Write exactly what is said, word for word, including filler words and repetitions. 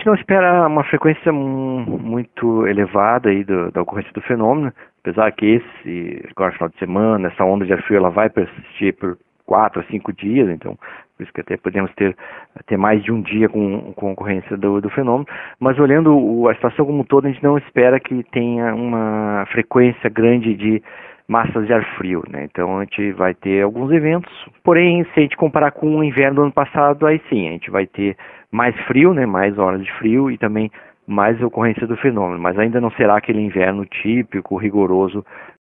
gente não espera uma frequência muito elevada aí do, da ocorrência do fenômeno, apesar que esse, agora final de semana, essa onda de ar frio, ela vai persistir por quatro a cinco dias, então por isso que até podemos ter, ter mais de um dia com, com ocorrência do, do fenômeno, mas olhando o, a situação como um todo, a gente não espera que tenha uma frequência grande de massas de ar frio, né? Então a gente vai ter alguns eventos, porém se a gente comparar com o inverno do ano passado, aí sim, a gente vai ter mais frio, né? Mais horas de frio e também mais ocorrência do fenômeno, mas ainda não será aquele inverno típico, rigoroso